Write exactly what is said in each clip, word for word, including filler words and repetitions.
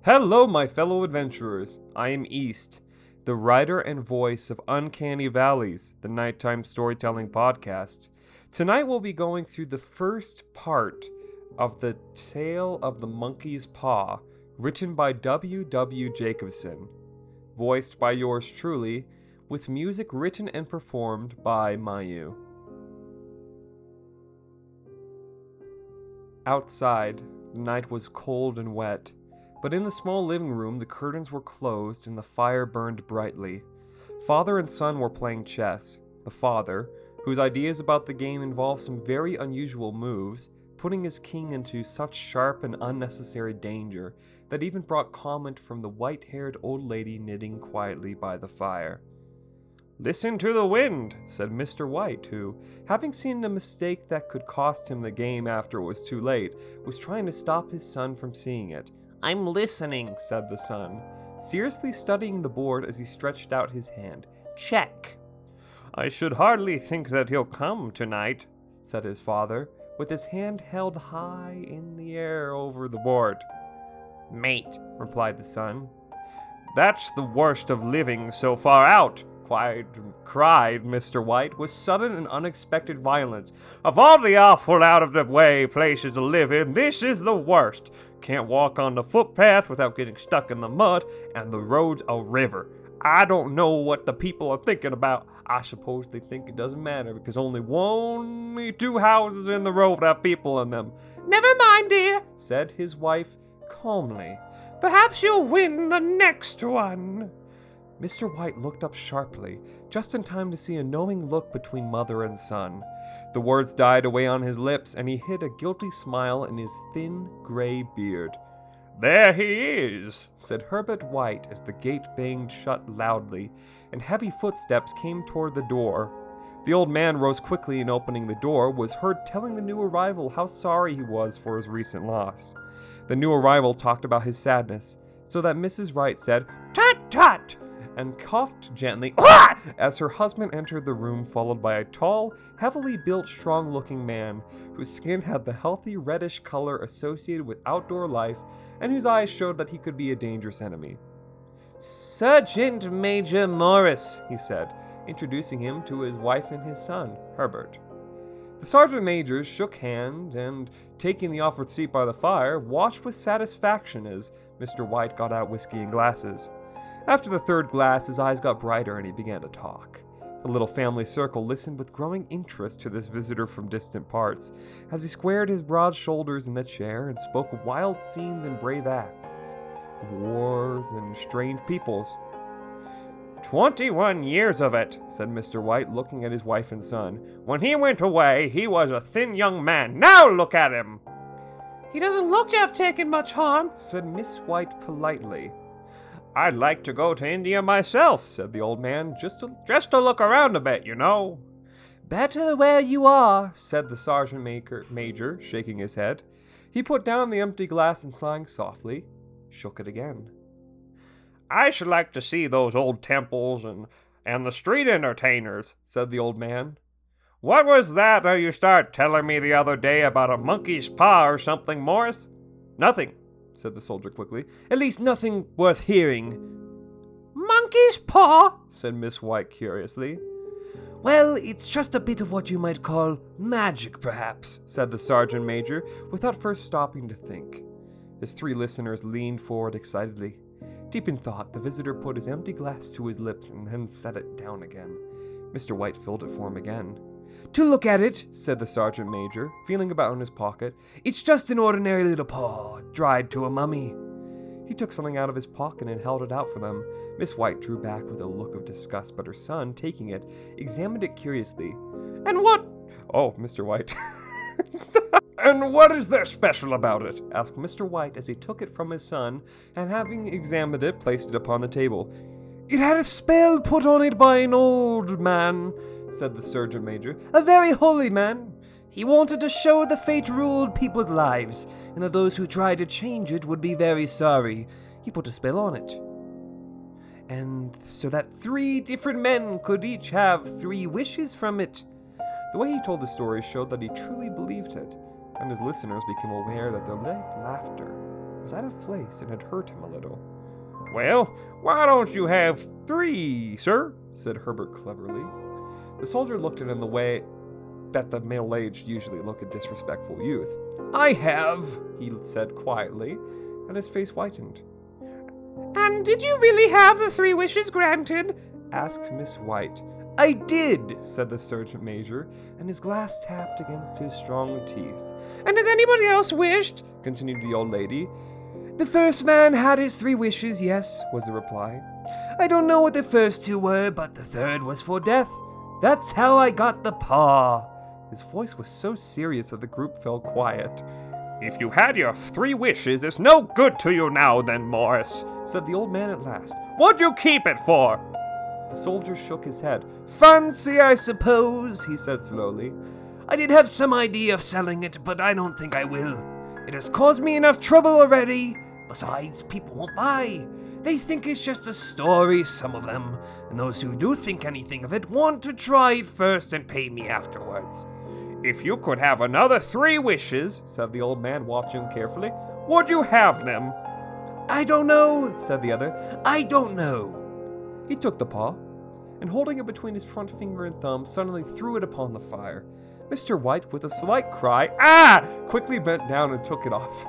Hello, my fellow adventurers. I am East, the writer and voice of Uncanny Valleys, the nighttime storytelling podcast. Tonight we'll be going through the first part of the Tale of the Monkey's Paw, written by W W Jacobson, voiced by yours truly, with music written and performed by Mayu. Outside, the night was cold and wet, but in the small living room the curtains were closed and the fire burned brightly. Father and son were playing chess. The father, whose ideas about the game involved some very unusual moves, putting his king into such sharp and unnecessary danger that even brought comment from the white-haired old lady knitting quietly by the fire. "Listen to the wind," said Mister White, who, having seen a mistake that could cost him the game after it was too late, was trying to stop his son from seeing it. "I'm listening," said the son, seriously studying the board as he stretched out his hand. "Check." "I should hardly think that he'll come tonight," said his father, with his hand held high in the air over the board. "Mate," replied the son. "That's the worst of living so far out," cried, cried Mister White with sudden and unexpected violence. "Of all the awful out-of-the-way places to live in, this is the worst. Can't walk on the footpath without getting stuck in the mud, and the road's a river. I don't know what the people are thinking about. I suppose they think it doesn't matter because only one, only two houses in the road have people in them." "Never mind, dear," said his wife calmly. "Perhaps you'll win the next one." Mister White looked up sharply, just in time to see a knowing look between mother and son. The words died away on his lips, and he hid a guilty smile in his thin, gray beard. "There he is," said Herbert White as the gate banged shut loudly, and heavy footsteps came toward the door. The old man rose quickly and opening the door was heard telling the new arrival how sorry he was for his recent loss. The new arrival talked about his sadness, so that Missus Wright said, "Tut, tut!" and coughed gently as her husband entered the room, followed by a tall, heavily built, strong-looking man whose skin had the healthy reddish color associated with outdoor life and whose eyes showed that he could be a dangerous enemy. "Sergeant Major Morris," he said, introducing him to his wife and his son, Herbert. The sergeant major shook hands and, taking the offered seat by the fire, watched with satisfaction as Mister White got out whiskey and glasses. After the third glass, his eyes got brighter and he began to talk. The little family circle listened with growing interest to this visitor from distant parts, as he squared his broad shoulders in the chair and spoke of wild scenes and brave acts, of wars and strange peoples. "Twenty-one years of it," said Mister White, looking at his wife and son. "When he went away, he was a thin young man. Now look at him!" "He doesn't look to have taken much harm," said Miss White politely. "I'd like to go to India myself," said the old man, just to, just to look around a bit, you know." "Better where you are," said the sergeant maker, major, shaking his head. He put down the empty glass and, sighing softly, shook it again. "I should like to see those old temples and, and the street entertainers," said the old man. "What was that that you started telling me the other day about a monkey's paw or something, Morris?" "Nothing," said the soldier quickly. "At least nothing worth hearing." "Monkey's paw?" said Miss White curiously. "Well, it's just a bit of what you might call magic, perhaps," said the sergeant major, without first stopping to think. His three listeners leaned forward excitedly. Deep in thought, the visitor put his empty glass to his lips and then set it down again. Mister White filled it for him again. "To look at it," said the sergeant major, feeling about in his pocket, "it's just an ordinary little paw, dried to a mummy." He took something out of his pocket and held it out for them. Miss White drew back with a look of disgust, but her son, taking it, examined it curiously. "And what—" "Oh, Mister White." "And what is there special about it?" asked Mister White as he took it from his son, and having examined it, placed it upon the table. "It had a spell put on it by an old man," said the sergeant major, "a very holy man. He wanted to show the fate ruled people's lives, and that those who tried to change it would be very sorry. He put a spell on it. And so that three different men could each have three wishes from it." The way he told the story showed that he truly believed it, and his listeners became aware that their light laughter was out of place and had hurt him a little. "Well, why don't you have three, sir?" said Herbert cleverly. The soldier looked at him the way that the middle-aged usually look at disrespectful youth. "I have," he said quietly, and his face whitened. "And did you really have the three wishes granted?" asked Miss White. "I did," said the sergeant major, and his glass tapped against his strong teeth. "And has anybody else wished?" continued the old lady. "The first man had his three wishes, yes," was the reply. "I don't know what the first two were, but the third was for death. That's how I got the paw." His voice was so serious that the group fell quiet. "If you had your three wishes, it's no good to you now then, Morris," said the old man at last. "What'd you keep it for?" The soldier shook his head. "Fancy, I suppose," he said slowly. "I did have some idea of selling it, but I don't think I will. It has caused me enough trouble already. Besides, people won't buy. They think it's just a story, some of them, and those who do think anything of it want to try it first and pay me afterwards." "If you could have another three wishes," said the old man, watching him carefully, "would you have them?" "I don't know," said the other. "I don't know." He took the paw, and holding it between his front finger and thumb, suddenly threw it upon the fire. Mister White, with a slight cry, "Ah!" quickly bent down and took it off.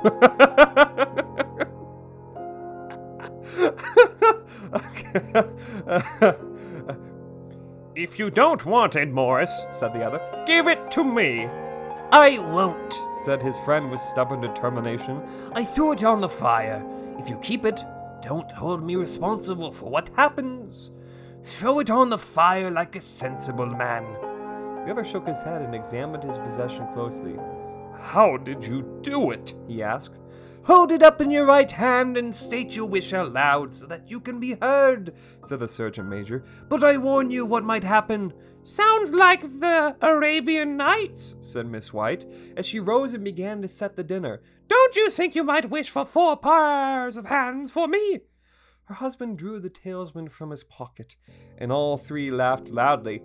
"If you don't want it, Morris," said the other, "give it to me." "I won't," said his friend with stubborn determination. "I threw it on the fire. If you keep it, don't hold me responsible for what happens. Throw it on the fire like a sensible man." The other shook his head and examined his possession closely. "How did you do it?" he asked. "Hold it up in your right hand and state your wish out loud so that you can be heard," said the sergeant major. "But I warn you what might happen." "Sounds like the Arabian Nights," said Miss White, as she rose and began to set the dinner. "Don't you think you might wish for four pairs of hands for me?" Her husband drew the talesman from his pocket, and all three laughed loudly.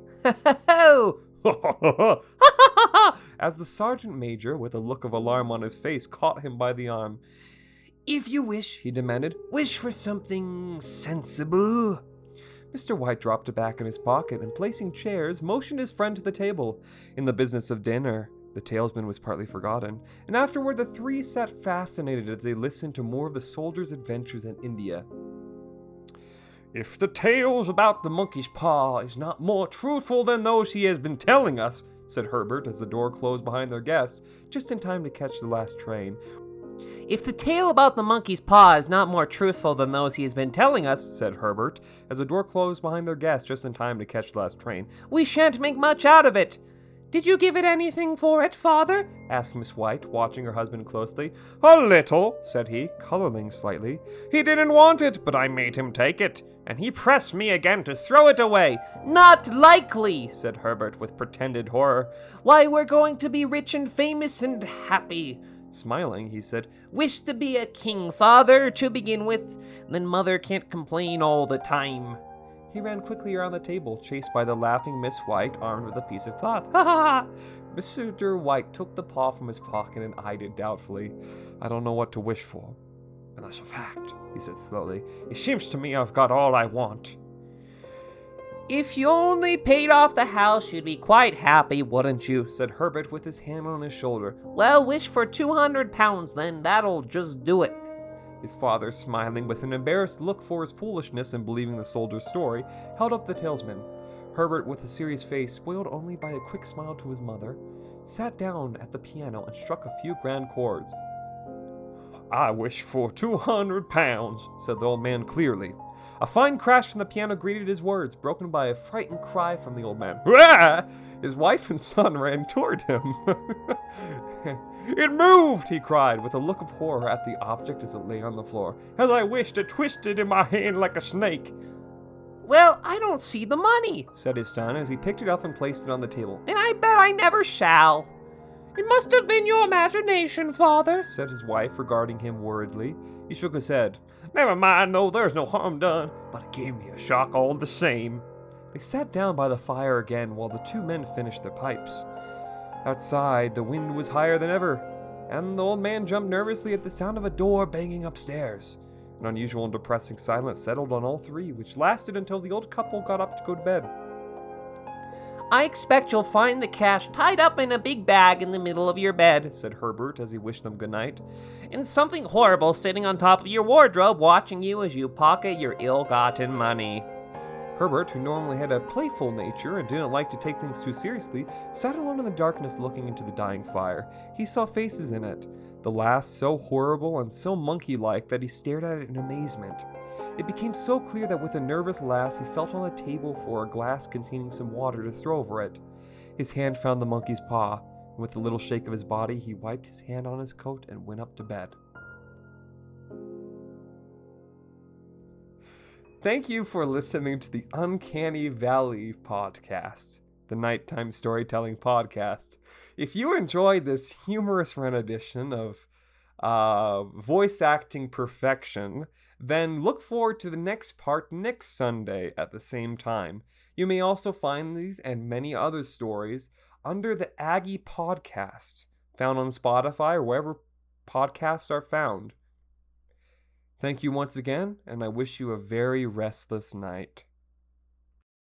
As the sergeant major, with a look of alarm on his face, caught him by the arm. "If you wish," he demanded, "wish for something sensible." Mister White dropped it back in his pocket and, placing chairs, motioned his friend to the table. In the business of dinner, the talesman was partly forgotten, and afterward the three sat fascinated as they listened to more of the soldier's adventures in India. "If the tales about the monkey's paw is not more truthful than those he has been telling us," said Herbert as the door closed behind their guest, just in time to catch the last train. "If the tale about the monkey's paw is not more truthful than those he has been telling us," said Herbert, as the door closed behind their guest just in time to catch the last train, "we shan't make much out of it." "Did you give it anything for it, father?" asked Miss White, watching her husband closely. "A little," said he, coloring slightly. "He didn't want it, but I made him take it, and he pressed me again to throw it away." "Not likely," said Herbert with pretended horror. "Why, we're going to be rich and famous and happy." Smiling, he said, "Wish to be a king, father, to begin with, then mother can't complain all the time." He ran quickly around the table, chased by the laughing Miss White, armed with a piece of cloth. "Ha ha ha!" Mister White took the paw from his pocket and eyed it doubtfully. "I don't know what to wish for, and that's a fact," he said slowly. "It seems to me I've got all I want." "If you only paid off the house, you'd be quite happy, wouldn't you?" said Herbert with his hand on his shoulder. "Well, wish for two hundred pounds then, that'll just do it." His father, smiling with an embarrassed look for his foolishness in believing the soldier's story, held up the talesman. Herbert, with a serious face, spoiled only by a quick smile to his mother, sat down at the piano and struck a few grand chords. "I wish for two hundred pounds," said the old man clearly. A fine crash from the piano greeted his words, broken by a frightened cry from the old man. "Ah!" His wife and son ran toward him. "It moved!" he cried, with a look of horror at the object as it lay on the floor. "As I wished, it twisted in my hand like a snake." "Well, I don't see the money," said his son as he picked it up and placed it on the table. "and I bet I never shall." "It must have been your imagination, father," said his wife, regarding him worriedly. He shook his head. "Never mind, though, there's no harm done, but it gave me a shock all the same." They sat down by the fire again while the two men finished their pipes. Outside, the wind was higher than ever, and the old man jumped nervously at the sound of a door banging upstairs. An unusual and depressing silence settled on all three, which lasted until the old couple got up to go to bed. I expect you'll find the cash tied up in a big bag in the middle of your bed, said Herbert as he wished them good night, and something horrible sitting on top of your wardrobe watching you as you pocket your ill-gotten money. Herbert, who normally had a playful nature and didn't like to take things too seriously, sat alone in the darkness looking into the dying fire. He saw faces in it, the last so horrible and so monkey-like that he stared at it in amazement. It became so clear that with a nervous laugh he felt on the table for a glass containing some water to throw over it. His hand found the monkey's paw, and with a little shake of his body he wiped his hand on his coat and went up to bed. Thank you for listening to the Uncanny Valley podcast, the nighttime storytelling podcast. If you enjoyed this humorous rendition of uh, voice acting perfection, then look forward to the next part next Sunday at the same time. You may also find these and many other stories under the Aggie Podcast, found on Spotify or wherever podcasts are found. Thank you once again, and I wish you a very restless night.